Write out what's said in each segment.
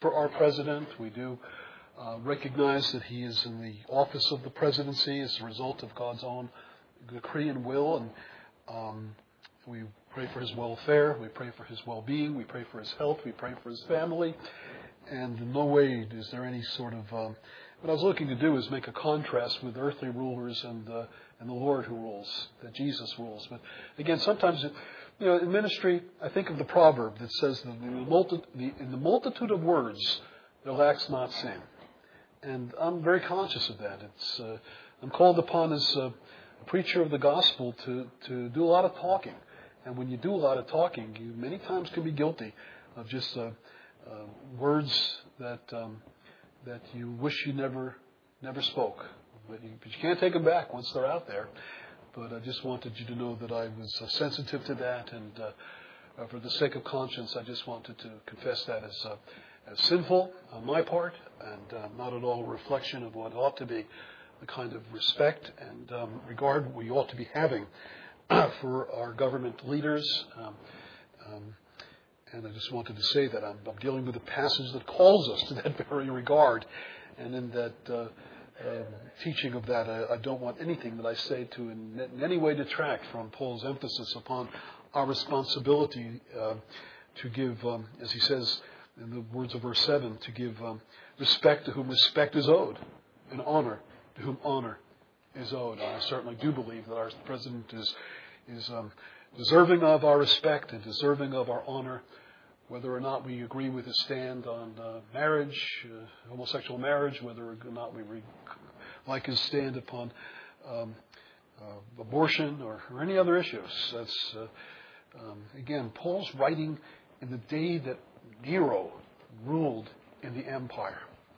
for our president. We do recognize that he is in the office of the presidency as a result of God's own decree and will. And we pray for his welfare. We pray for his well-being. We pray for his health. We pray for his family. And in no way is there any sort of... what I was looking to do is make a contrast with earthly rulers and the Lord who rules, that Jesus rules. But again, sometimes, in ministry, I think of the proverb that says that in the multitude of words, there lacks not sin. And I'm very conscious of that. I'm called upon as a preacher of the gospel to do a lot of talking. And when you do a lot of talking, you many times can be guilty of just words that you wish you never spoke. But you can't take them back once they're out there. But I just wanted you to know that I was sensitive to that, and for the sake of conscience, I just wanted to confess that as sinful on my part, and not at all a reflection of what ought to be the kind of respect and regard we ought to be having for our government leaders. And I just wanted to say that I'm dealing with a passage that calls us to that very regard. And in that teaching of that, I don't want anything that I say to in any way detract from Paul's emphasis upon our responsibility to give, as he says in the words of verse 7, to give respect to whom respect is owed, and honor to whom honor is owed. And I certainly do believe that our president is deserving of our respect and deserving of our honor, whether or not we agree with his stand on marriage, homosexual marriage, whether or not we like his stand upon abortion or any other issues. That's again, Paul's writing in the day that Nero ruled in the empire.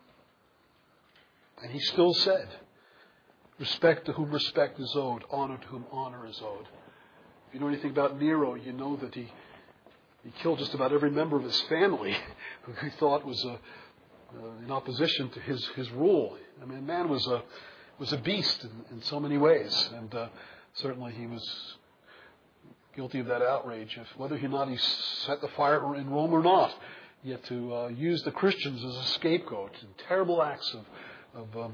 And he still said, respect to whom respect is owed, honor to whom honor is owed. If you know anything about Nero, you know that he killed just about every member of his family who he thought was in opposition to his rule. I mean, man was a beast in so many ways, and certainly he was guilty of that outrage. Whether or not he set the fire in Rome or not, yet to use the Christians as a scapegoat in terrible acts of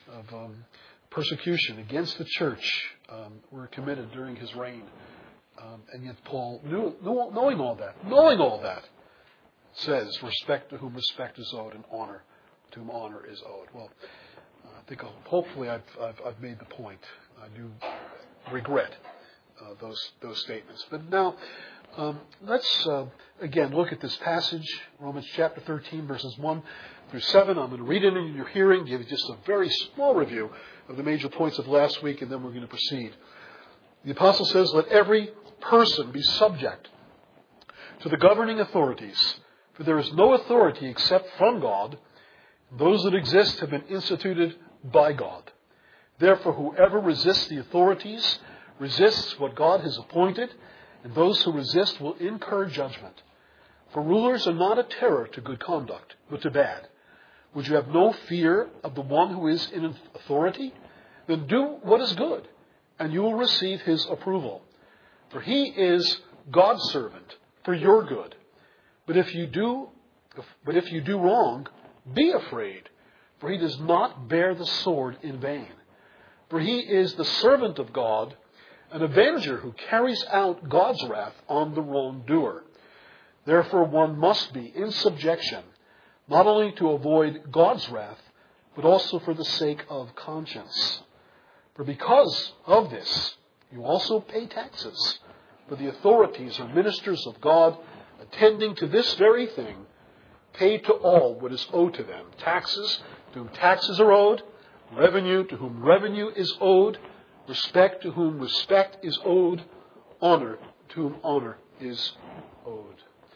persecution against the church were committed during his reign. And yet Paul, knowing all that, says, respect to whom respect is owed and honor to whom honor is owed. Well, I think hopefully I've made the point. I do regret those statements. But now, let's again look at this passage, Romans chapter 13, verses 1 through 7. I'm going to read it in your hearing, give you just a very small review of the major points of last week, and then we're going to proceed. The apostle says, let every person be subject to the governing authorities, for there is no authority except from God. Those that exist have been instituted by God. Therefore, whoever resists the authorities resists what God has appointed, and those who resist will incur judgment. For rulers are not a terror to good conduct, but to bad. Would you have no fear of the one who is in authority? Then do what is good, and you will receive his approval. For he is God's servant for your good. But if you do wrong, be afraid, for he does not bear the sword in vain. For he is the servant of God, an avenger who carries out God's wrath on the wrongdoer. Therefore one must be in subjection, not only to avoid God's wrath, but also for the sake of conscience. For because of this, you also pay taxes, for the authorities are ministers of God, attending to this very thing, pay to all what is owed to them. Taxes, to whom taxes are owed, revenue, to whom revenue is owed, respect, to whom respect is owed, honor, to whom honor is owed.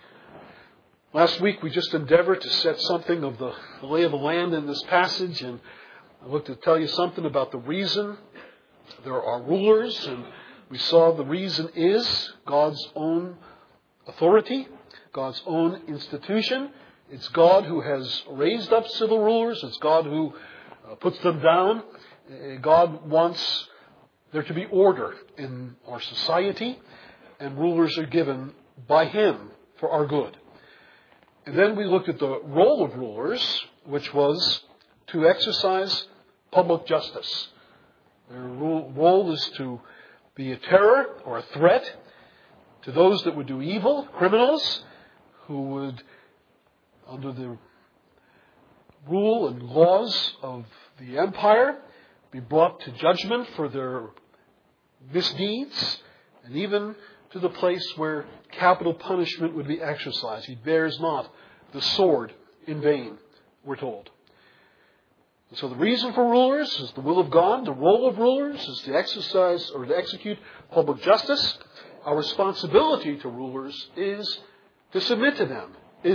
Last week we just endeavored to set something of the lay of the land in this passage, and I looked to tell you something about the reason there are rulers, and we saw the reason is God's own authority, God's own institution. It's God who has raised up civil rulers. It's God who puts them down. God wants there to be order in our society, and rulers are given by Him for our good. And then we looked at the role of rulers, which was to exercise public justice. Their role is to be a terror or a threat to those that would do evil, criminals, who would, under the rule and laws of the empire, be brought to judgment for their misdeeds, and even to the place where capital punishment would be exercised. He bears not the sword in vain, we're told. And so the reason for rulers is the will of God. The role of rulers is to exercise or to execute public justice. Our responsibility to rulers is to submit to them, is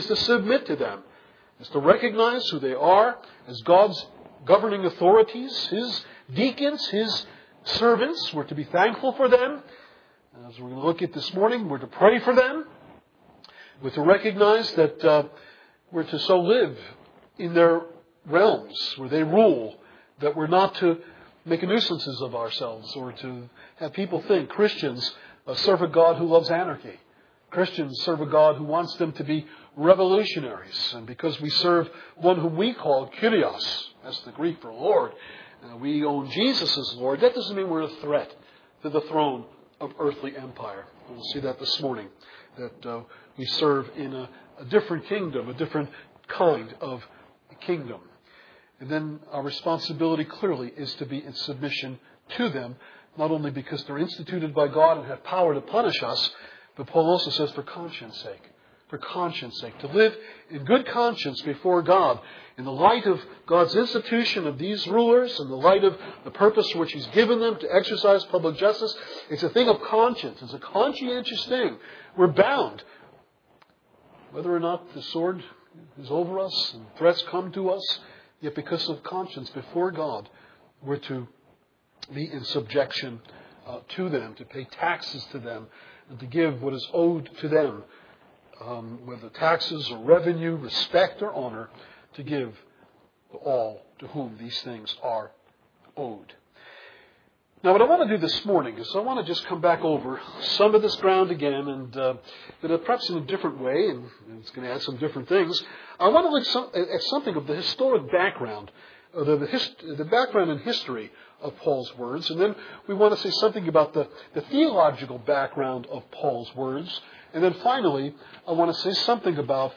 to recognize who they are as God's governing authorities, His deacons, His servants. We're to be thankful for them. As we're going to look at this morning, we're to pray for them. We're to recognize that we're to so live in their realms where they rule, that we're not to make nuisances of ourselves or to have people think Christians serve a God who loves anarchy. Christians serve a God who wants them to be revolutionaries. And because we serve one whom we call Kyrios, that's the Greek for Lord, we own Jesus as Lord, that doesn't mean we're a threat to the throne of earthly empire. We'll see that this morning, that we serve in a different kingdom, a different kind of kingdom. And then our responsibility clearly is to be in submission to them, not only because they're instituted by God and have power to punish us, but Paul also says for conscience sake. For conscience sake. To live in good conscience before God in the light of God's institution of these rulers, in the light of the purpose for which He's given them to exercise public justice. It's a thing of conscience. It's a conscientious thing. We're bound. Whether or not the sword is over us and threats come to us, yet because of conscience before God, we're to be in subjection to them, to pay taxes to them, and to give what is owed to them, whether taxes or revenue, respect or honor, to give to all to whom these things are owed. Now, what I want to do this morning is I want to just come back over some of this ground again, and but perhaps in a different way, and it's going to add some different things. I want to look at something of the historic background, the background and history of Paul's words, and then we want to say something about the theological background of Paul's words, and then finally, I want to say something about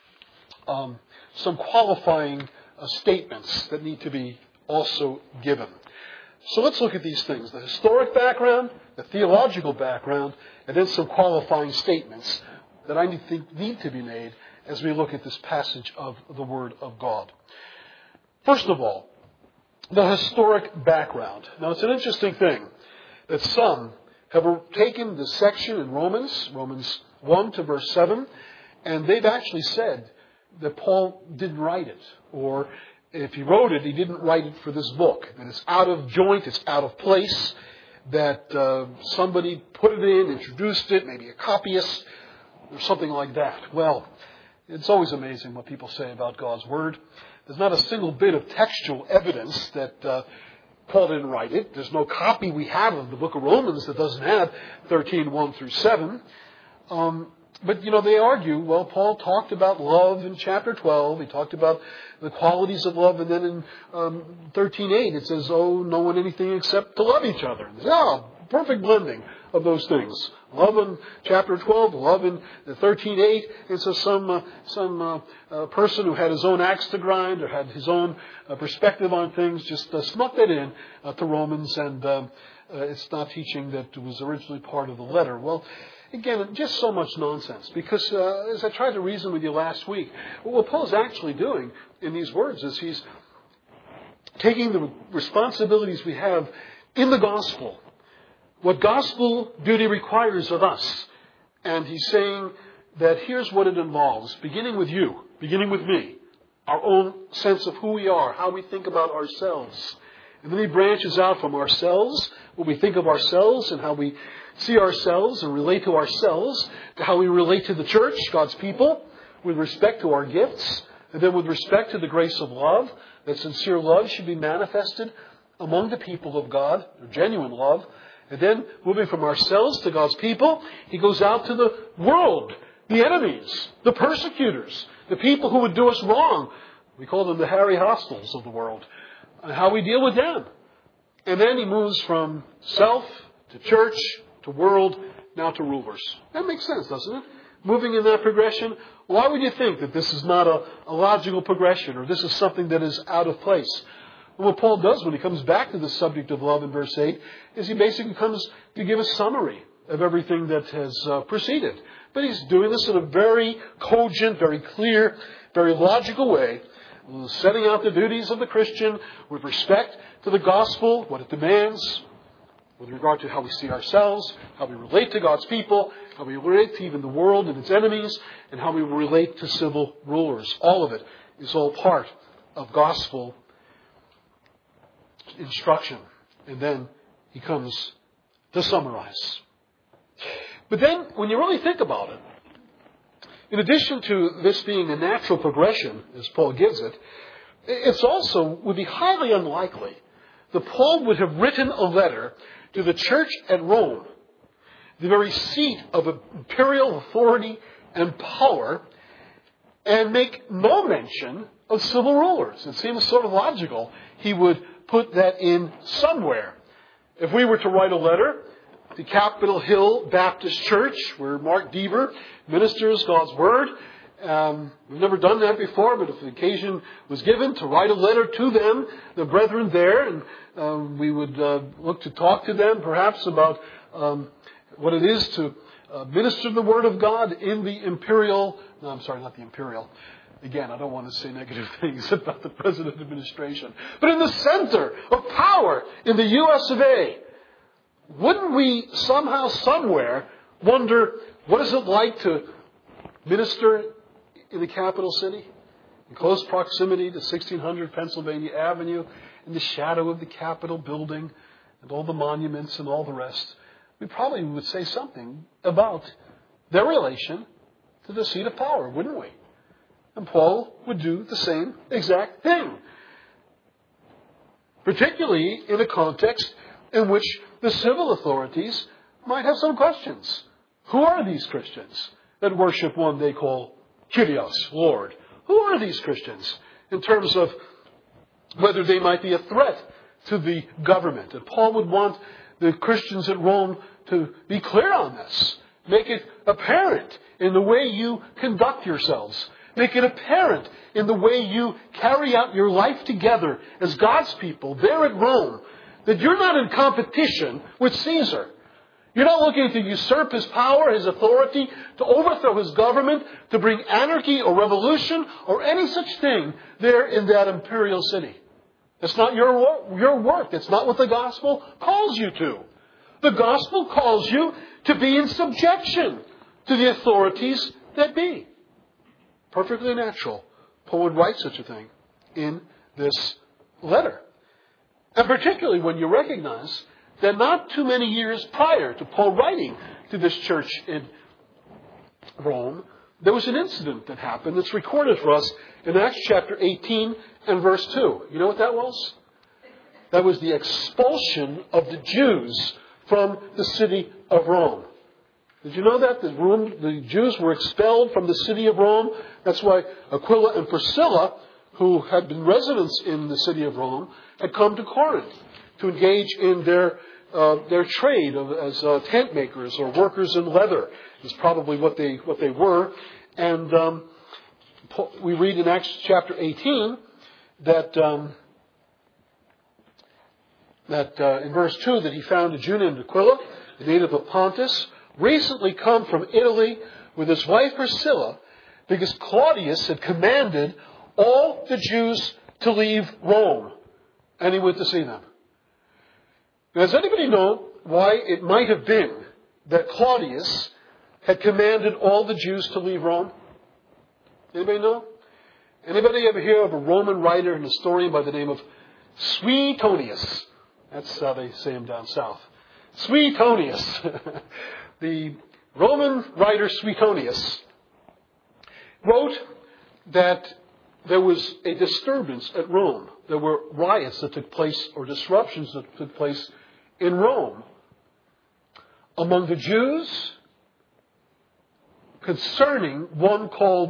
some qualifying statements that need to be also given. So let's look at these things. The historic background, the theological background, and then some qualifying statements that I think need to be made as we look at this passage of the Word of God. First of all, the historic background. Now, it's an interesting thing that some have taken the section in Romans 1 to verse 7, and they've actually said that Paul didn't write it, or if he wrote it, he didn't write it for this book, that it's out of joint, it's out of place, that somebody put it in, introduced it, maybe a copyist, or something like that. Well, it's always amazing what people say about God's Word. There's not a single bit of textual evidence that Paul didn't write it. There's no copy we have of the book of Romans that doesn't have 13:1 through 7. But, they argue, well, Paul talked about love in chapter 12. He talked about the qualities of love. And then in 13:8, it says, oh, no one anything except to love each other. Perfect blending of those things. Love in chapter 12, love in 13:8. And so some person who had his own axe to grind or had his own perspective on things just snuck that in to Romans. And it's not teaching that was originally part of the letter. Well, again, just so much nonsense, because as I tried to reason with you last week, what Paul's actually doing in these words is he's taking the responsibilities we have in the gospel, what gospel duty requires of us, and he's saying that here's what it involves, beginning with you, beginning with me, our own sense of who we are, how we think about ourselves. And then he branches out from ourselves, what we think of ourselves and how we see ourselves and relate to ourselves, to how we relate to the church, God's people, with respect to our gifts, and then with respect to the grace of love, that sincere love should be manifested among the people of God, genuine love. And then, moving from ourselves to God's people, he goes out to the world, the enemies, the persecutors, the people who would do us wrong. We call them the Harry Hostels of the world. And how we deal with them. And then he moves from self to church to world, now to rulers. That makes sense, doesn't it? Moving in that progression. Why would you think that this is not a logical progression, or this is something that is out of place? And what Paul does when he comes back to the subject of love in verse 8 is he basically comes to give a summary of everything that has preceded. But he's doing this in a very cogent, very clear, very logical way, setting out the duties of the Christian with respect to the gospel, what it demands, with regard to how we see ourselves, how we relate to God's people, how we relate to even the world and its enemies, and how we relate to civil rulers. All of it is all part of gospel instruction. And then he comes to summarize. But then, when you really think about it, in addition to this being a natural progression, as Paul gives it, it's also would be highly unlikely that Paul would have written a letter to the church at Rome, the very seat of imperial authority and power, and make no mention of civil rulers. It seems sort of logical he would put that in somewhere. If we were to write a letter to Capitol Hill Baptist Church, where Mark Deaver ministers God's Word, we've never done that before, but if the occasion was given to write a letter to them, the brethren there, and we would look to talk to them perhaps about what it is to minister the Word of God in the imperial, no, I'm sorry, not the imperial. Again, I don't want to say negative things about the present administration, but in the center of power in the U.S. of A. Wouldn't we somehow, somewhere, wonder what is it like to minister in the capital city, in close proximity to 1600 Pennsylvania Avenue, in the shadow of the Capitol building, and all the monuments and all the rest? We probably would say something about their relation to the seat of power, wouldn't we? And Paul would do the same exact thing. Particularly in a context in which the civil authorities might have some questions. Who are these Christians that worship one they call Kyrios, Lord? Who are these Christians in terms of whether they might be a threat to the government? And Paul would want the Christians at Rome to be clear on this. Make it apparent in the way you conduct yourselves. Make it apparent in the way you carry out your life together as God's people there at Rome, that you're not in competition with Caesar. You're not looking to usurp his power, his authority, to overthrow his government, to bring anarchy or revolution or any such thing there in that imperial city. That's not your work. That's not what the gospel calls you to. The gospel calls you to be in subjection to the authorities that be. Perfectly natural. Paul would write such a thing in this letter. And particularly when you recognize that not too many years prior to Paul writing to this church in Rome, there was an incident that happened that's recorded for us in Acts chapter 18 and verse 2. You know what that was? That was the expulsion of the Jews from the city of Rome. Did you know that? The Jews were expelled from the city of Rome. That's why Aquila and Priscilla, who had been residents in the city of Rome, had come to Corinth to engage in their trade as tent makers or workers in leather. Is probably what they were. And we read in Acts chapter 18 that in verse 2 that he found a Jew named Aquila, a native of Pontus, recently come from Italy with his wife Priscilla, because Claudius had commanded all the Jews to leave Rome. And he went to see them. Now, does anybody know why it might have been that Claudius had commanded all the Jews to leave Rome? Anybody know? Anybody ever hear of a Roman writer and historian by the name of Suetonius? That's how they say him down south. Suetonius. The Roman writer Suetonius wrote that there was a disturbance at Rome. There were riots that took place, or disruptions that took place in Rome among the Jews concerning one called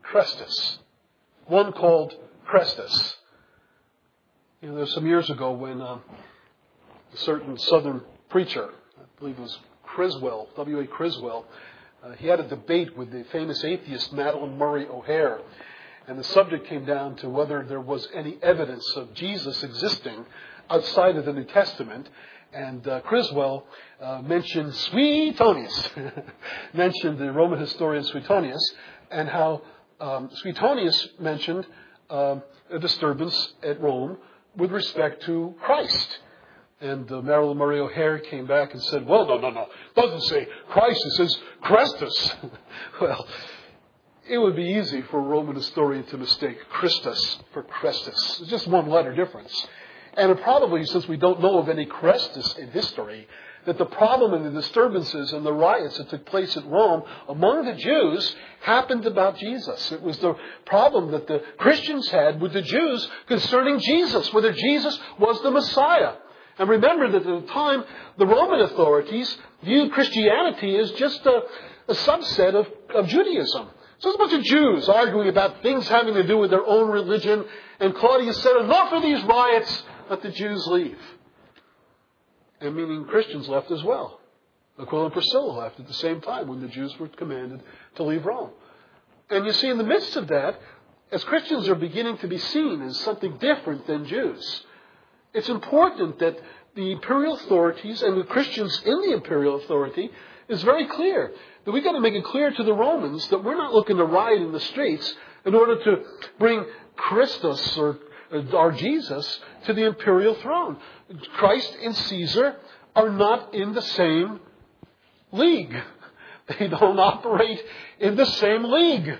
Chrestus. One called Chrestus. There was some years ago when a certain Southern preacher, I believe it was Criswell, W.A. Criswell, he had a debate with the famous atheist Madalyn Murray O'Hair. And the subject came down to whether there was any evidence of Jesus existing outside of the New Testament. And Criswell mentioned Suetonius, mentioned the Roman historian Suetonius, and how Suetonius mentioned a disturbance at Rome with respect to Christ. And Madalyn Murray O'Hair came back and said, well, no. It doesn't say Christ, it says Chrestus. Well, it would be easy for a Roman historian to mistake Christus for Chrestus. It's just one letter difference. And it probably, since we don't know of any Chrestus in history, that the problem and the disturbances and the riots that took place at Rome among the Jews happened about Jesus. It was the problem that the Christians had with the Jews concerning Jesus, whether Jesus was the Messiah. And remember that at the time, the Roman authorities viewed Christianity as just a subset of Judaism. So it's a bunch of Jews arguing about things having to do with their own religion. And Claudius said, enough of these riots, let the Jews leave. And meaning Christians left as well. Aquila and Priscilla left at the same time when the Jews were commanded to leave Rome. And you see, in the midst of that, as Christians are beginning to be seen as something different than Jews, it's important that the imperial authorities and the Christians in the imperial authority is very clear that we've got to make it clear to the Romans that we're not looking to riot in the streets in order to bring Christus or our Jesus to the imperial throne. Christ and Caesar are not in the same league. They don't operate in the same league.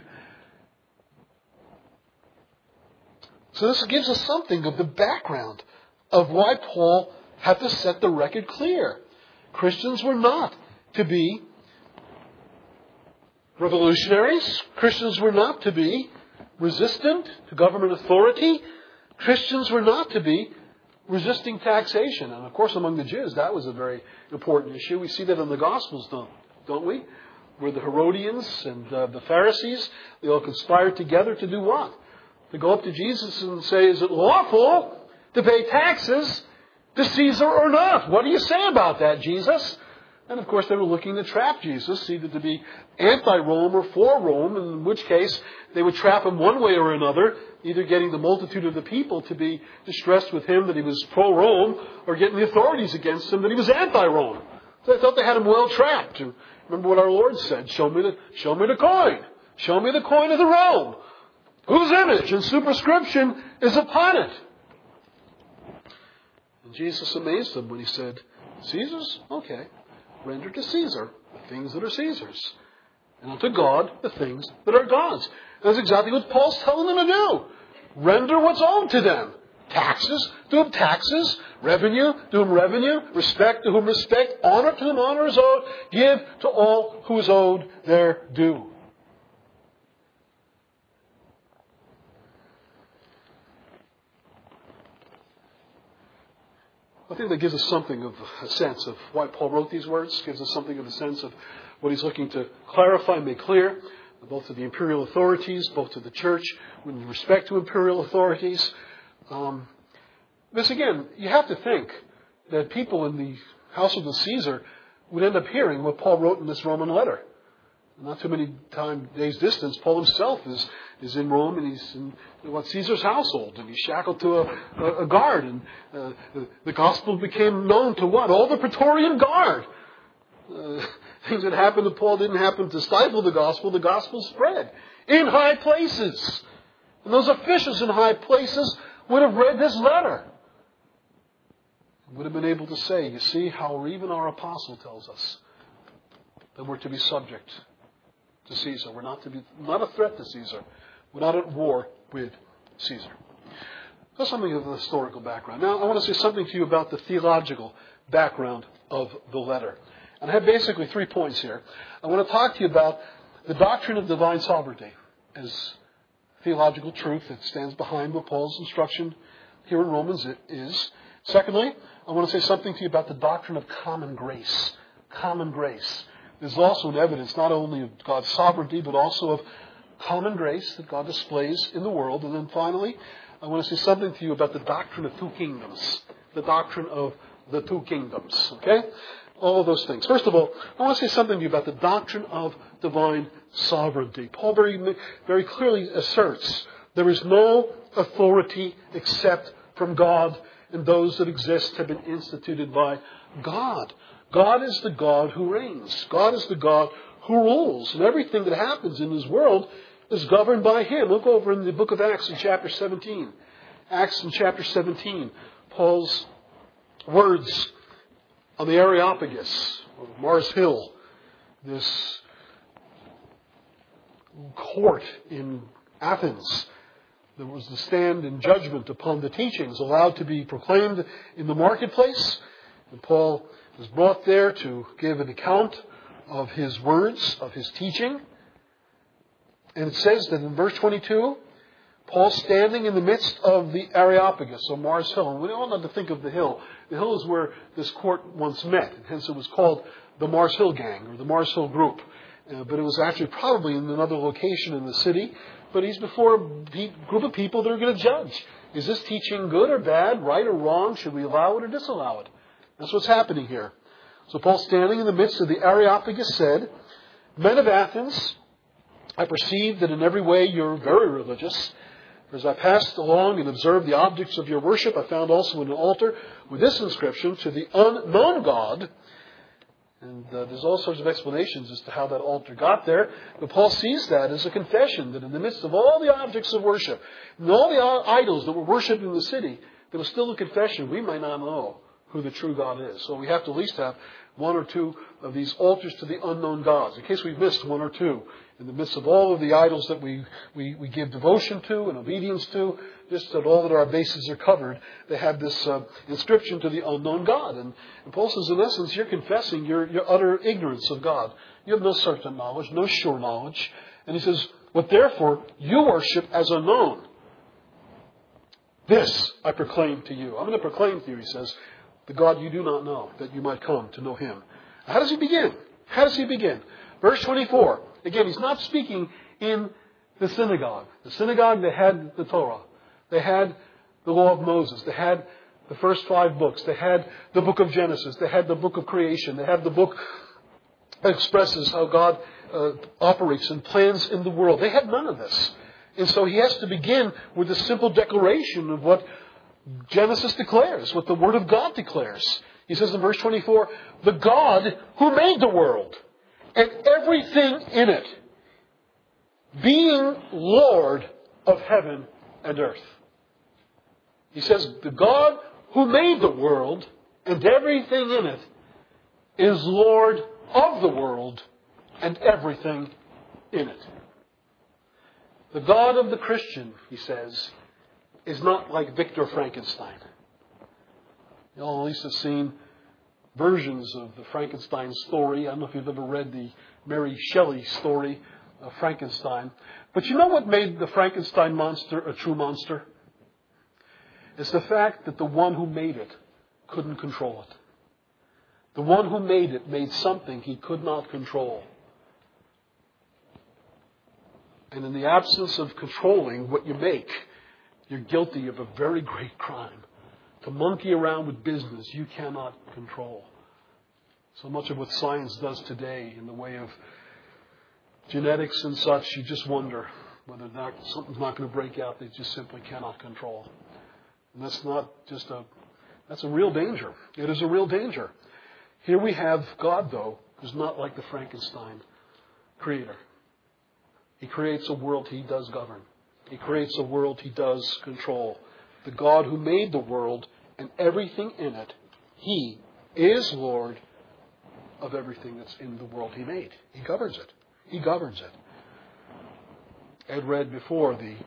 So this gives us something of the background of why Paul had to set the record clear. Christians were not to be revolutionaries. Christians were not to be resistant to government authority. Christians were not to be resisting taxation. And of course, among the Jews, that was a very important issue. We see that in the Gospels, don't we? Where the Herodians and the Pharisees, they all conspired together to do what? To go up to Jesus and say, is it lawful to pay taxes to Caesar or not? What do you say about that, Jesus? And of course, they were looking to trap Jesus, either to be anti-Rome or for Rome, in which case they would trap him one way or another, either getting the multitude of the people to be distressed with him that he was pro-Rome, or getting the authorities against him that he was anti-Rome. So they thought they had him well trapped. Remember what our Lord said, show me the coin. Show me the coin of the realm. Whose image and superscription is upon it? And Jesus amazed them when he said, Caesar's? Okay. Render to Caesar the things that are Caesar's, and unto God the things that are God's. And that's exactly what Paul's telling them to do. Render what's owed to them. Taxes, to whom taxes. Revenue, to whom revenue. Respect, to whom respect. Honor, to whom honor is owed. Give to all who is owed their due. I think that gives us something of a sense of why Paul wrote these words, gives us something of a sense of what he's looking to clarify, make clear, both to the imperial authorities, both to the church, with respect to imperial authorities. This again, you have to think that people in the household of Caesar would end up hearing what Paul wrote in this Roman letter. Not too many days distance, Paul himself is in Rome, and he's in Caesar's household, and he's shackled to a guard, and the gospel became known to what? All the Praetorian Guard. Things that happened to Paul didn't happen to stifle the gospel spread in high places. And those officials in high places would have read this letter. Would have been able to say, you see how even our apostle tells us that we're to be subject to Caesar. We're not a threat to Caesar. We're not at war with Caesar. That's something of the historical background. Now, I want to say something to you about the theological background of the letter. And I have basically 3 points here. I want to talk to you about the doctrine of divine sovereignty as theological truth that stands behind what Paul's instruction here in Romans is. Secondly, I want to say something to you about the doctrine of common grace. Common grace. There's also an evidence not only of God's sovereignty, but also of common grace that God displays in the world. And then finally, I want to say something to you about the doctrine of two kingdoms. The doctrine of the two kingdoms. Okay? All of those things. First of all, I want to say something to you about the doctrine of divine sovereignty. Paul very clearly asserts there is no authority except from God, and those that exist have been instituted by God. God is the God who reigns. God is the God who rules. And everything that happens in His world is governed by Him. Look over in the book of Acts in chapter 17. Acts in chapter 17. Paul's words on the Areopagus, or Mars Hill, this court in Athens. There was to stand in judgment upon the teachings allowed to be proclaimed in the marketplace. And Paul was brought there to give an account of his words, of his teaching. And it says that in verse 22, Paul standing in the midst of the Areopagus, or Mars Hill. And we all know to think of the hill. The hill is where this court once met. And hence it was called the Mars Hill Gang, or the Mars Hill Group. But it was actually probably in another location in the city. But he's before a group of people that are going to judge. Is this teaching good or bad, right or wrong? Should we allow it or disallow it? That's what's happening here. So Paul, standing in the midst of the Areopagus, said, "Men of Athens, I perceive that in every way you're very religious. For as I passed along and observed the objects of your worship, I found also an altar with this inscription, to the unknown God." And there's all sorts of explanations as to how that altar got there. But Paul sees that as a confession that in the midst of all the objects of worship and all the idols that were worshipped in the city, there was still a confession. We might not know who the true God is. So we have to at least have one or two of these altars to the unknown gods, in case we've missed one or two. In the midst of all of the idols that we give devotion to and obedience to, just that all of our bases are covered, they have this inscription to the unknown God. And Paul says, in essence, you're confessing your utter ignorance of God. You have no certain knowledge, no sure knowledge. And he says, "But therefore you worship as unknown. This I proclaim to you." I'm going to proclaim to you, he says, the God you do not know, that you might come to know Him. How does he begin? How does he begin? Verse 24. Again, he's not speaking in the synagogue. The synagogue, they had the Torah. They had the law of Moses. They had the first 5 books. They had the book of Genesis. They had the book of creation. They had the book that expresses how God operates and plans in the world. They had none of this. And so he has to begin with a simple declaration of what Genesis declares, what the Word of God declares. He says in verse 24, "The God who made the world and everything in it, being Lord of heaven and earth." He says, the God who made the world and everything in it is Lord of the world and everything in it. The God of the Christian, he says, is not like Victor Frankenstein. You all at least have seen versions of the Frankenstein story. I don't know if you've ever read the Mary Shelley story of Frankenstein. But you know what made the Frankenstein monster a true monster? It's the fact that the one who made it couldn't control it. The one who made it made something he could not control. And in the absence of controlling what you make, you're guilty of a very great crime. To monkey around with business you cannot control. So much of what science does today in the way of genetics and such, you just wonder whether something's not going to break out they just simply cannot control. And that's a real danger. It is a real danger. Here we have God, though, who's not like the Frankenstein creator. He creates a world he does govern. He creates a world he does control. The God who made the world and everything in it, He is Lord of everything that's in the world He made. He governs it. He governs it. Ed read before the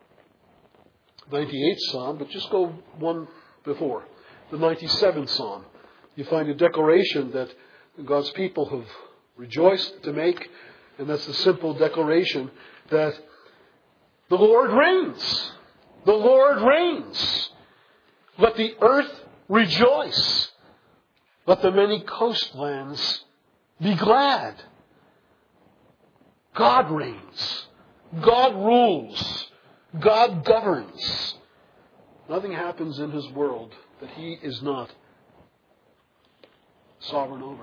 98th Psalm, but just go one before. The 97th Psalm. You find a declaration that God's people have rejoiced to make, and that's the simple declaration that the Lord reigns. The Lord reigns. Let the earth rejoice. Let the many coastlands be glad. God reigns. God rules. God governs. Nothing happens in His world that He is not sovereign over.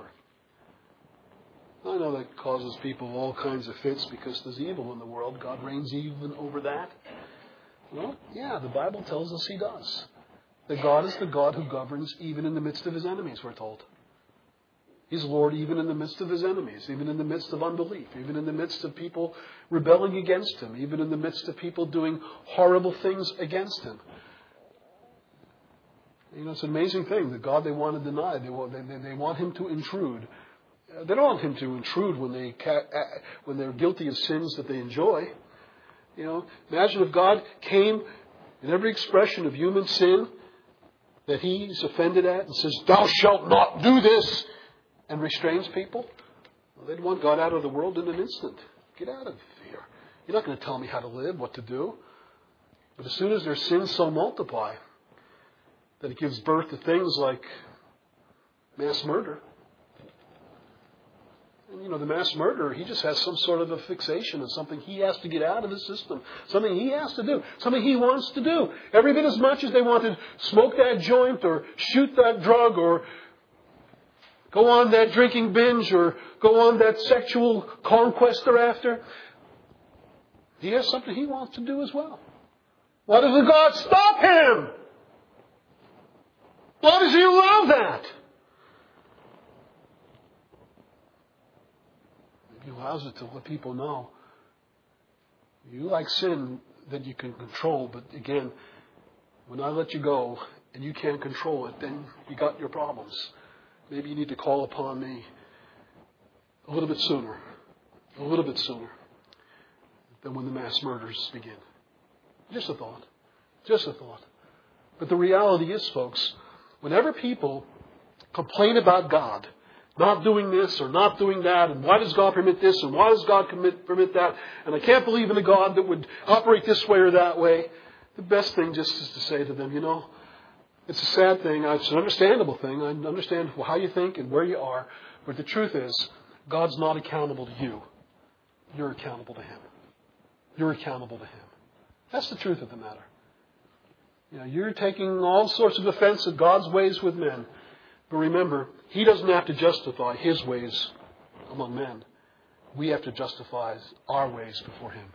I know that causes people all kinds of fits because there's evil in the world. God reigns even over that. Well, yeah, the Bible tells us He does. That God is the God who governs even in the midst of His enemies, we're told. He's Lord even in the midst of His enemies, even in the midst of unbelief, even in the midst of people rebelling against Him, even in the midst of people doing horrible things against Him. You know, it's an amazing thing. The God they want to deny, they want Him to intrude. They don't want Him to intrude when they're guilty of sins that they enjoy. You know, imagine if God came in every expression of human sin that He's offended at and says, "Thou shalt not do this," and restrains people. Well, they'd want God out of the world in an instant. Get out of here. You're not going to tell me how to live, what to do. But as soon as their sins so multiply that it gives birth to things like mass murder. And, you know, the mass murderer, he just has some sort of a fixation on something he has to get out of his system. Something he has to do. Something he wants to do. Every bit as much as they want to smoke that joint or shoot that drug or go on that drinking binge or go on that sexual conquest they're after. He has something he wants to do as well. Why doesn't God stop him? Why does He allow that? He allows it to let people know you like sin that you can control, but again, when I let you go and you can't control it, then you got your problems. Maybe you need to call upon me a little bit sooner than when the mass murders begin. Just a thought. Just a thought. But the reality is, folks, whenever people complain about God, not doing this or not doing that, and why does God permit this and why does God permit that, and I can't believe in a God that would operate this way or that way, the best thing just is to say to them, you know, it's a sad thing, it's an understandable thing, I understand how you think and where you are, but the truth is, God's not accountable to you. You're accountable to Him. You're accountable to Him. That's the truth of the matter. You know, you're taking all sorts of offense at God's ways with men. But remember, He doesn't have to justify His ways among men. We have to justify our ways before Him.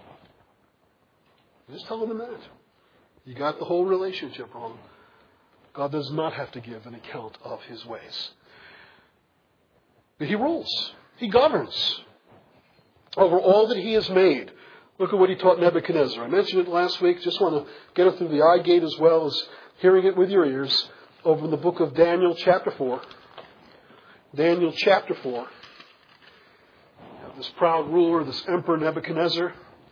Just tell them that. You got the whole relationship wrong. God does not have to give an account of His ways. But He rules. He governs over all that He has made. Look at what He taught Nebuchadnezzar. I mentioned it last week. Just want to get it through the eye gate as well as hearing it with your ears. Over in the book of Daniel chapter 4. Daniel chapter 4. You have this proud ruler, this emperor Nebuchadnezzar,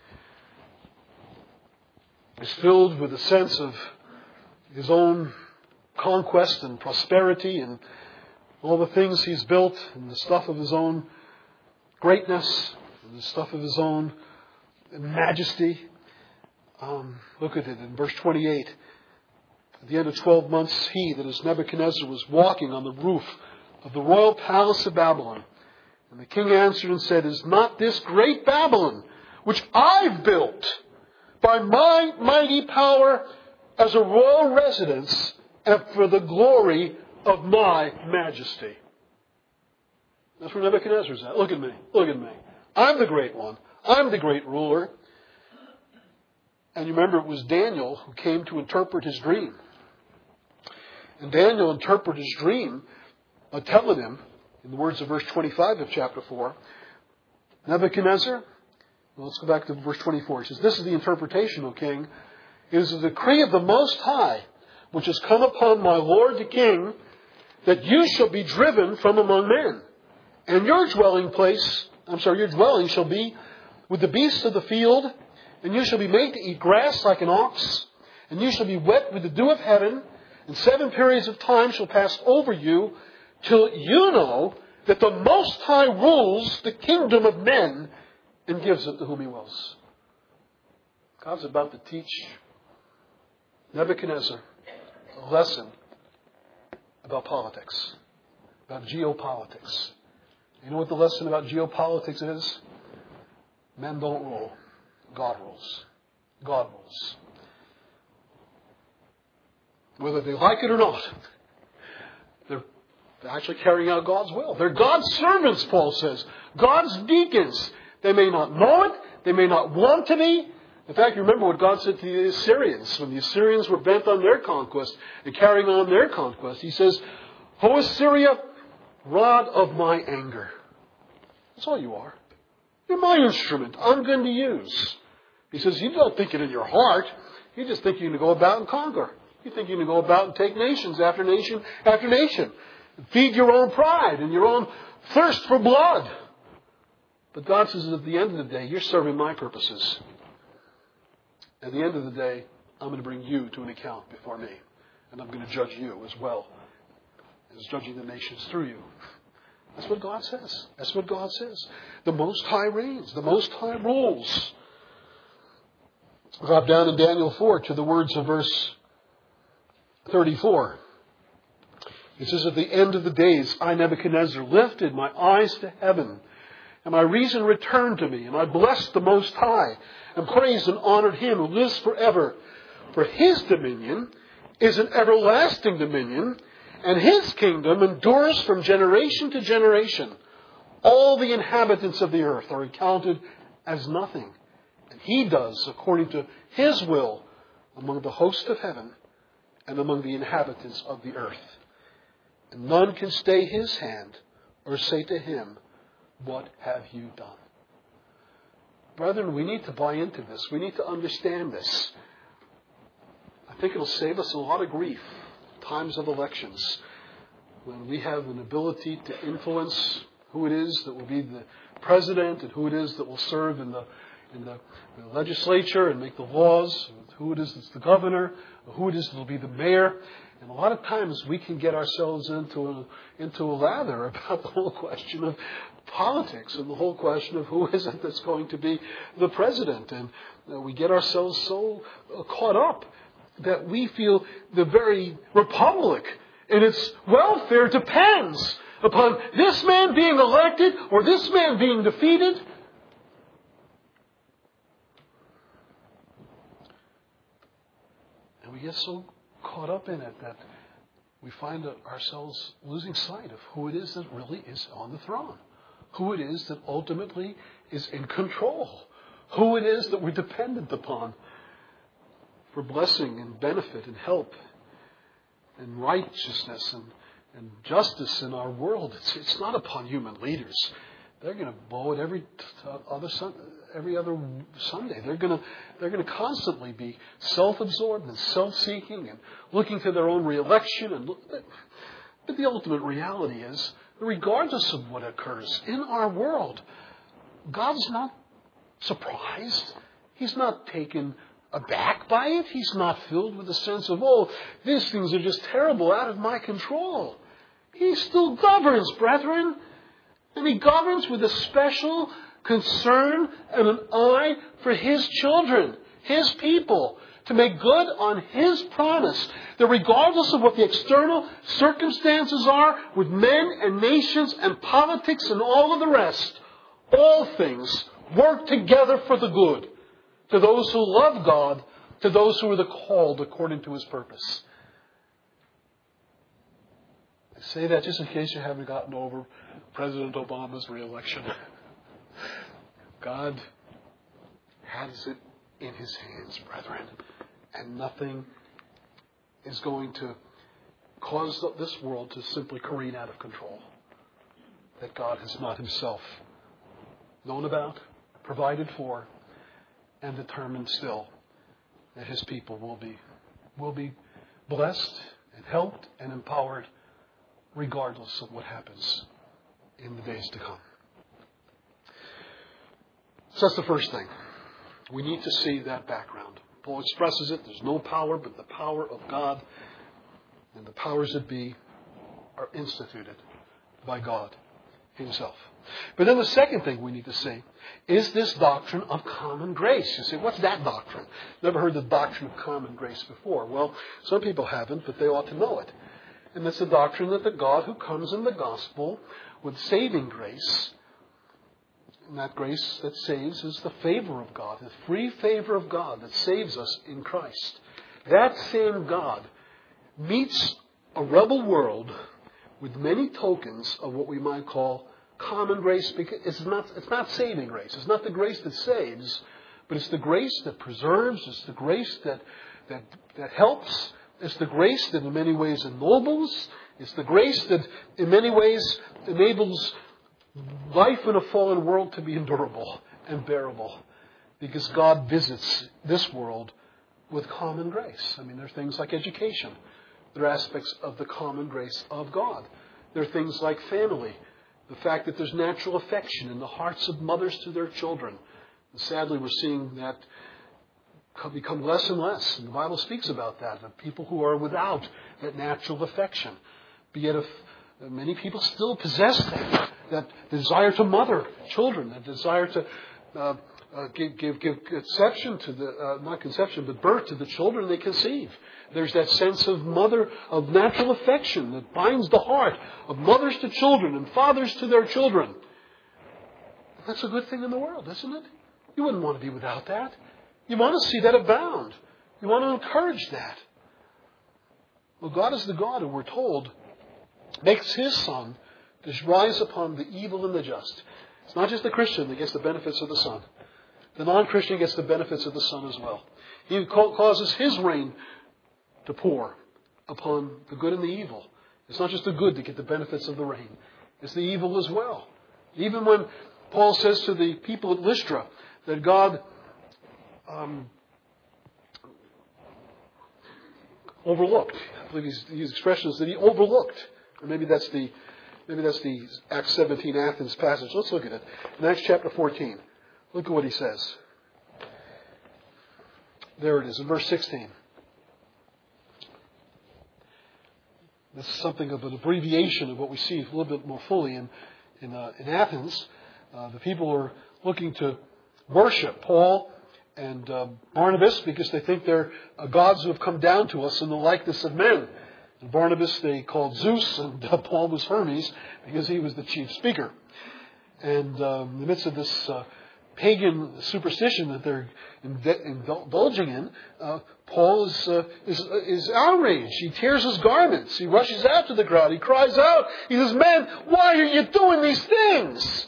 is filled with a sense of his own conquest and prosperity and all the things he's built and the stuff of his own greatness and the stuff of his own majesty. Look at it in verse 28. At the end of 12 months, he, that is Nebuchadnezzar, was walking on the roof of the royal palace of Babylon. And the king answered and said, "Is not this great Babylon, which I've built by my mighty power as a royal residence and for the glory of my majesty?" That's where Nebuchadnezzar's at. Look at me. Look at me. I'm the great one. I'm the great ruler. And you remember it was Daniel who came to interpret his dream. And Daniel interpreted his dream by telling him, in the words of verse 25 of chapter 4, Nebuchadnezzar, well, let's go back to verse 24. He says, "This is the interpretation, O king. It is a decree of the Most High, which has come upon my lord the king, that you shall be driven from among men. And your dwelling shall be with the beasts of the field, and you shall be made to eat grass like an ox, and you shall be wet with the dew of heaven, and 7 periods of time shall pass over you, till you know that the Most High rules the kingdom of men and gives it to whom He wills." God's about to teach Nebuchadnezzar a lesson about politics, about geopolitics. You know what the lesson about geopolitics is? Men don't rule. God rules. God rules. Whether they like it or not, they're actually carrying out God's will. They're God's servants, Paul says. God's deacons. They may not know it. They may not want to be. In fact, you remember what God said to the Assyrians. When the Assyrians were bent on their conquest and carrying on their conquest, He says, "O Assyria, rod of my anger." That's all you are. You're my instrument. I'm going to use. He says, you don't think it in your heart. You just think you're going to go about and conquer. You think you're going to go about and take nations after nation after nation. Feed your own pride and your own thirst for blood. But God says at the end of the day, you're serving my purposes. At the end of the day, I'm going to bring you to an account before me. And I'm going to judge you as well as judging the nations through you. That's what God says. That's what God says. The Most High reigns. The Most High rules. Drop down in Daniel 4 to the words of verse 34. It says, "At the end of the days, I, Nebuchadnezzar, lifted my eyes to heaven, and my reason returned to me, and I blessed the Most High, and praised and honored Him who lives forever. For His dominion is an everlasting dominion, and His kingdom endures from generation to generation. All the inhabitants of the earth are accounted as nothing, and He does according to His will among the hosts of heaven and among the inhabitants of the earth. And none can stay His hand or say to Him, 'What have you done?'" Brethren, we need to buy into this. We need to understand this. I think it'll save us a lot of grief in times of elections, when we have an ability to influence who it is that will be the president and who it is that will serve in the legislature and make the laws, who it is that's the governor, who it is that will be the mayor. And a lot of times we can get ourselves into a lather about the whole question of politics and the whole question of who is it that's going to be the president. And we get ourselves so caught up that we feel the very republic and its welfare depends upon this man being elected or this man being defeated. And we get so caught up in it that we find ourselves losing sight of who it is that really is on the throne, who it is that ultimately is in control, who it is that we're dependent upon for blessing and benefit and help and righteousness and justice in our world. It's not upon human leaders. They're going to blow it every other Sunday. They're going to constantly be self-absorbed and self-seeking and looking to their own reelection. But the ultimate reality is, regardless of what occurs in our world, God's not surprised. He's not taken aback by it. He's not filled with a sense of, oh, these things are just terrible, out of my control. He still governs, brethren. And He governs with a special concern and an eye for His children, His people, to make good on His promise that regardless of what the external circumstances are with men and nations and politics and all of the rest, all things work together for the good to those who love God, to those who are the called according to His purpose. I say that just in case you haven't gotten over President Obama's re-election. God has it in His hands, brethren. And nothing is going to cause this world to simply careen out of control that God has not Himself known about, provided for, and determined still that His people will be blessed and helped and empowered regardless of what happens in the days to come. So that's the first thing. We need to see that background. Paul expresses it. There's no power but the power of God. And the powers that be are instituted by God Himself. But then the second thing we need to see is this doctrine of common grace. You say, what's that doctrine? Never heard the doctrine of common grace before. Well, some people haven't, but they ought to know it. And it's the doctrine that the God who comes in the gospel with saving grace And that grace that saves is the favor of God, the free favor of God that saves us in Christ. That same God meets a rebel world with many tokens of what we might call common grace, because it's not saving grace. It's not the grace that saves, but it's the grace that preserves. It's the grace that helps. It's the grace that in many ways ennobles. It's the grace that in many ways enables life in a fallen world to be endurable and bearable, because God visits this world with common grace. I mean, there are things like education. There are aspects of the common grace of God. There are things like family. The fact that there's natural affection in the hearts of mothers to their children. And sadly, we're seeing that become less and less. And the Bible speaks about that, of people who are without that natural affection. But yet, if many people still possess that desire to mother children, that desire to give conception to not conception, but birth to the children they conceive. There's that sense of natural affection that binds the heart of mothers to children and fathers to their children. That's a good thing in the world, isn't it? You wouldn't want to be without that. You want to see that abound. You want to encourage that. Well, God is the God who, we're told, makes His Son to rise upon the evil and the just. It's not just the Christian that gets the benefits of the Son. The non-Christian gets the benefits of the Son as well. He causes His reign to pour upon the good and the evil. It's not just the good that get the benefits of the reign. It's the evil as well. Even when Paul says to the people at Lystra that God overlooked. I believe his expression is that He overlooked. Or maybe that's the Acts 17 Athens passage. Let's look at it. In Acts chapter 14. Look at what he says. There it is, in verse 16. This is something of an abbreviation of what we see a little bit more fully in Athens. The people are looking to worship Paul and Barnabas because they think they're gods who have come down to us in the likeness of men. And Barnabas they called Zeus, and Paul was Hermes because he was the chief speaker. And in the midst of this pagan superstition that they're indulging in, Paul is outraged. He tears his garments. He rushes out to the crowd. He cries out. He says, "Men, why are you doing these things?"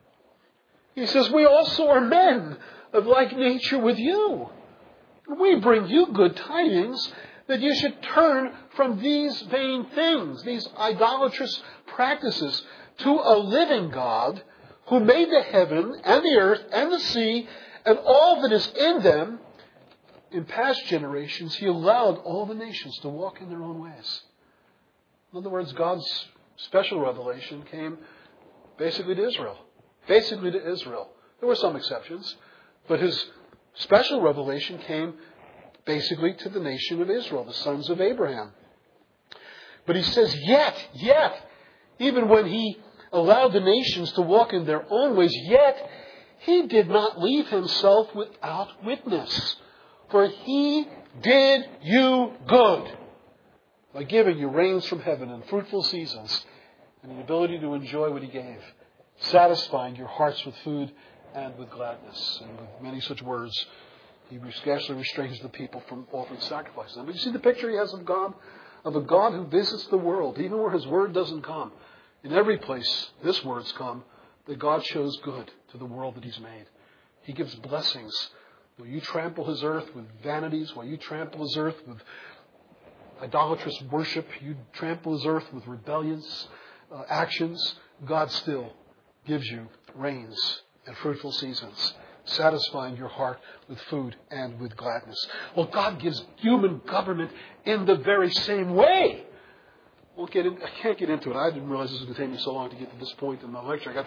He says, "We also are men of like nature with you. We bring you good tidings that you should turn from these vain things, these idolatrous practices, to a living God who made the heaven and the earth and the sea and all that is in them. In past generations, He allowed all the nations to walk in their own ways." In other words, God's special revelation came basically to Israel. Basically to Israel. There were some exceptions, but His special revelation came basically to the nation of Israel, the sons of Abraham. But He says, yet, even when He allowed the nations to walk in their own ways, yet He did not leave Himself without witness. For He did you good by giving you rains from heaven and fruitful seasons and the ability to enjoy what He gave, satisfying your hearts with food and with gladness. And with many such words, He scarcely restrains the people from offering sacrifices. But you see the picture He has of God? Of a God who visits the world, even where His word doesn't come. In every place this word's come, that God shows good to the world that He's made. He gives blessings. While you trample His earth with vanities, while you trample His earth with idolatrous worship, you trample His earth with rebellious actions, God still gives you rains and fruitful seasons, satisfying your heart with food and with gladness. Well, God gives human government in the very same way. I can't get into it. I didn't realize this was going to take me so long to get to this point in my lecture.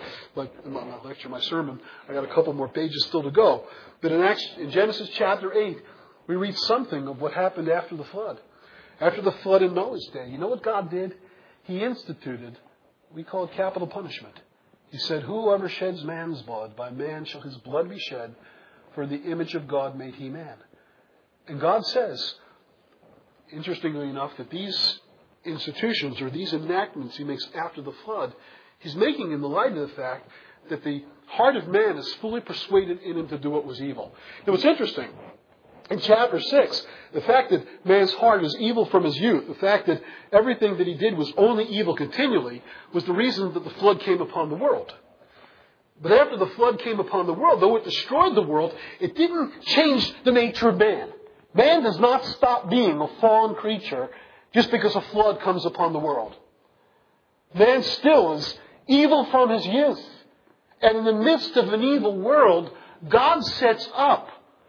My sermon. I got a couple more pages still to go. But in Genesis chapter 8, we read something of what happened after the flood. After the flood in Noah's day, you know what God did? He instituted, we call it capital punishment. He said, "Whoever sheds man's blood, by man shall his blood be shed, for in the image of God made He man." And God says, interestingly enough, that these institutions or these enactments He makes after the flood, He's making in the light of the fact that the heart of man is fully persuaded in him to do what was evil. Now, what's interesting, in chapter 6, the fact that man's heart was evil from his youth, the fact that everything that he did was only evil continually, was the reason that the flood came upon the world. But after the flood came upon the world, though it destroyed the world, it didn't change the nature of man. Man does not stop being a fallen creature just because a flood comes upon the world. Man still is evil from his youth. And in the midst of an evil world, God sets up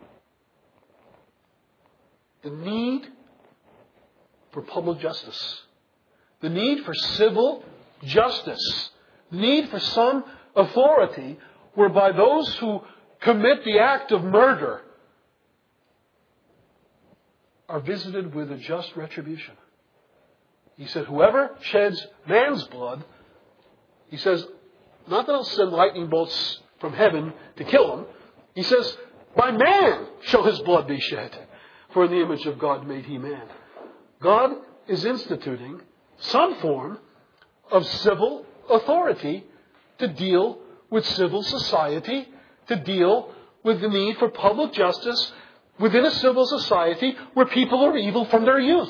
the need for public justice, the need for civil justice, the need for some authority whereby those who commit the act of murder are visited with a just retribution. He said, whoever sheds man's blood, he says, not that I'll send lightning bolts from heaven to kill him. He says, by man shall his blood be shed. For in the image of God made he man. God is instituting some form of civil authority to deal with civil society, to deal with the need for public justice within a civil society where people are evil from their youth.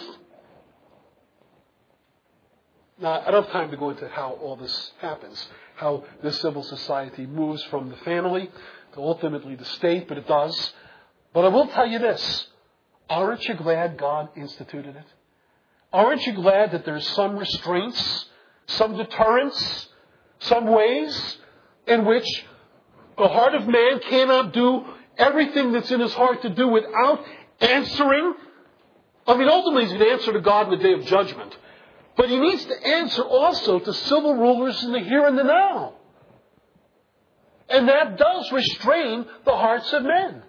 Now, I don't have time to go into how all this happens, how this civil society moves from the family to ultimately the state, but it does. But I will tell you this. Aren't you glad God instituted it? Aren't you glad that there's some restraints, some deterrents, some ways in which the heart of man cannot do everything that's in his heart to do without answering? I mean, ultimately he's going to answer to God in the day of judgment. But he needs to answer also to civil rulers in the here and the now. And that does restrain the hearts of men.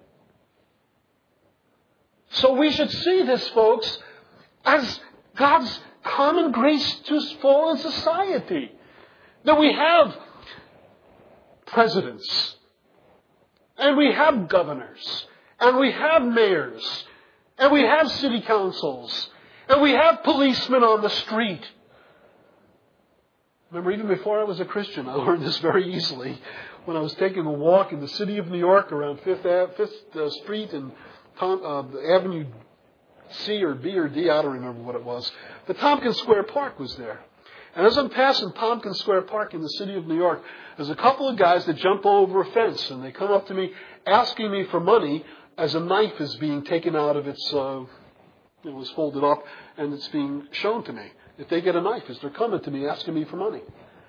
So we should see this, folks, as God's common grace to his fallen society. That we have presidents, and we have governors, and we have mayors, and we have city councils, and we have policemen on the street. Remember, even before I was a Christian, I learned this very easily. When I was taking a walk in the city of New York around 5th Street and Avenue C or B or D, I don't remember what it was. The Tompkins Square Park was there. And as I'm passing Tompkins Square Park in the city of New York, there's a couple of guys that jump over a fence and they come up to me asking me for money as a knife is being taken out of its, it was folded up and it's being shown to me. If they get a knife, as they're coming to me asking me for money.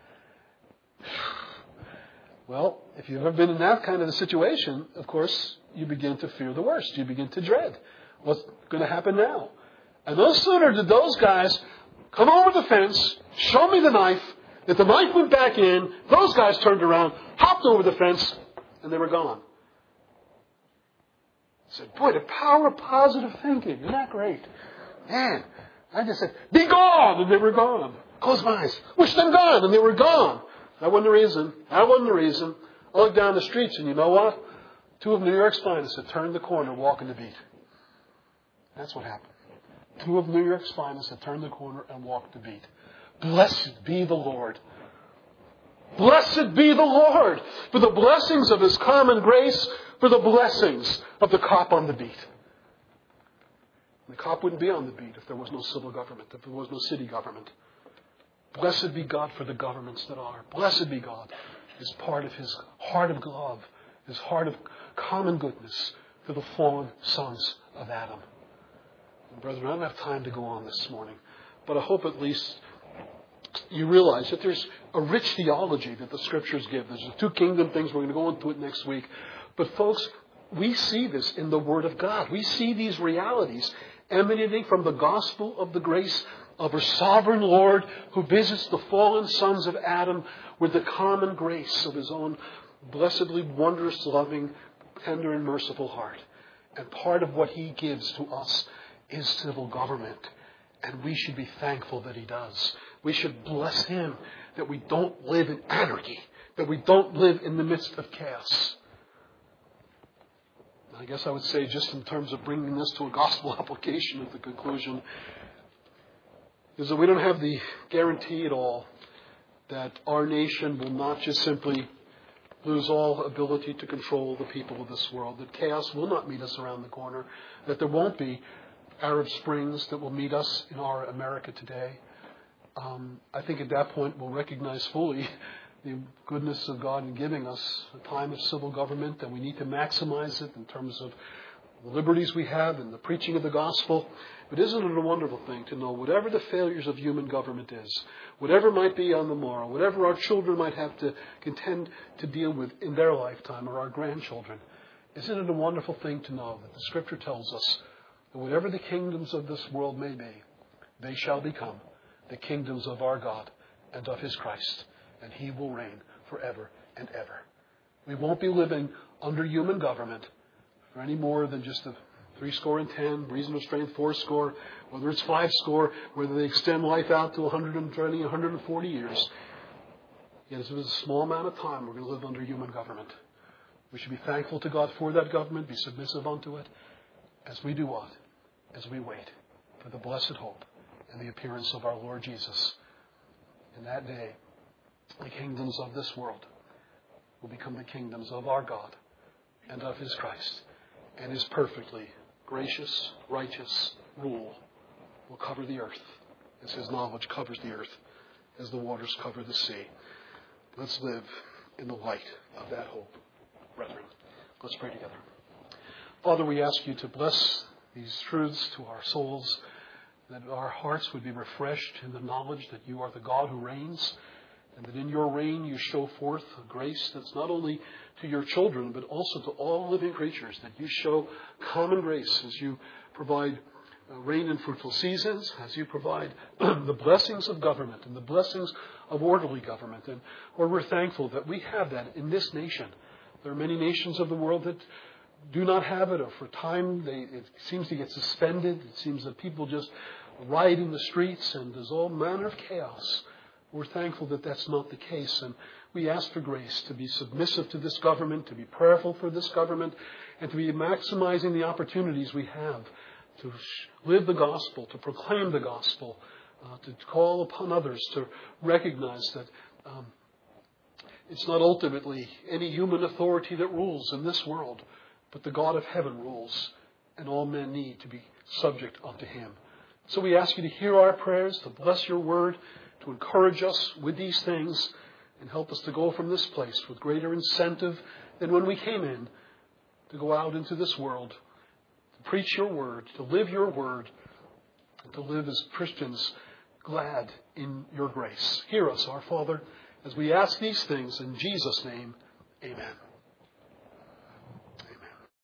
Well, if you've ever been in that kind of a situation, of course, you begin to fear the worst. You begin to dread what's going to happen now. And no sooner did those guys come over the fence, show me the knife, that the knife went back in, those guys turned around, hopped over the fence, and they were gone. I said, boy, the power of positive thinking. Isn't that great? Man, I just said, be gone, and they were gone. Close my eyes. Wish them gone, and they were gone. That wasn't the reason. That wasn't the reason. I looked down the streets, and you know what? Two of New York's finest had turned the corner walking the beat. That's what happened. Two of New York's finest had turned the corner and walked the beat. Blessed be the Lord. Blessed be the Lord for the blessings of his common grace, for the blessings of the cop on the beat. The cop wouldn't be on the beat if there was no civil government, if there was no city government. Blessed be God for the governments that are. Blessed be God is part of his heart of love, his heart of common goodness to the fallen sons of Adam. And brethren, I don't have time to go on this morning, but I hope at least you realize that there's a rich theology that the Scriptures give. There's the two kingdom things. We're going to go into it next week. But folks, we see this in the Word of God. We see these realities emanating from the gospel of the grace of our sovereign Lord who visits the fallen sons of Adam with the common grace of his own blessedly wondrous, loving, tender, and merciful heart. And part of what he gives to us is civil government. And we should be thankful that he does. We should bless him that we don't live in anarchy, that we don't live in the midst of chaos. I guess I would say, just in terms of bringing this to a gospel application at the conclusion, is that we don't have the guarantee at all that our nation will not just simply lose all ability to control the people of this world, that chaos will not meet us around the corner, that there won't be Arab Springs that will meet us in our America today. I think at that point we'll recognize fully the goodness of God in giving us a time of civil government, and we need to maximize it in terms of the liberties we have and the preaching of the gospel. But isn't it a wonderful thing to know whatever the failures of human government is, whatever might be on the morrow, whatever our children might have to contend to deal with in their lifetime, or our grandchildren, isn't it a wonderful thing to know that the Scripture tells us that whatever the kingdoms of this world may be, they shall become the kingdoms of our God and of His Christ, and He will reign forever and ever. We won't be living under human government for any more than just the 70, reason of strength 80, whether it's 50, whether they extend life out to 120, 140 years. Yet if it's a small amount of time, we're going to live under human government. We should be thankful to God for that government, be submissive unto it, as we do what? As we wait for the blessed hope and the appearance of our Lord Jesus. In that day, the kingdoms of this world will become the kingdoms of our God and of His Christ, and His perfectly gracious, righteous rule will cover the earth as His knowledge covers the earth, as the waters cover the sea. Let's live in the light of that hope, brethren. Let's pray together. Father, we ask You to bless these truths to our souls, that our hearts would be refreshed in the knowledge that You are the God who reigns, and that in Your reign You show forth a grace that's not only to Your children, but also to all living creatures, that You show common grace as You provide rain and fruitful seasons, as You provide the blessings of government and the blessings of orderly government. And Lord, we're thankful that we have that in this nation. There are many nations of the world that do not have it, or for time it seems to get suspended. It seems that people just riot in the streets and there's all manner of chaos. We're thankful that that's not the case, and we ask for grace to be submissive to this government, to be prayerful for this government, and to be maximizing the opportunities we have to live the gospel, to proclaim the gospel, to call upon others to recognize that it's not ultimately any human authority that rules in this world, but the God of heaven rules, and all men need to be subject unto Him. So we ask You to hear our prayers, to bless Your word, to encourage us with these things, and help us to go from this place with greater incentive than when we came in, to go out into this world, to preach Your word, to live Your word, and to live as Christians glad in Your grace. Hear us, our Father, as we ask these things in Jesus' name. Amen.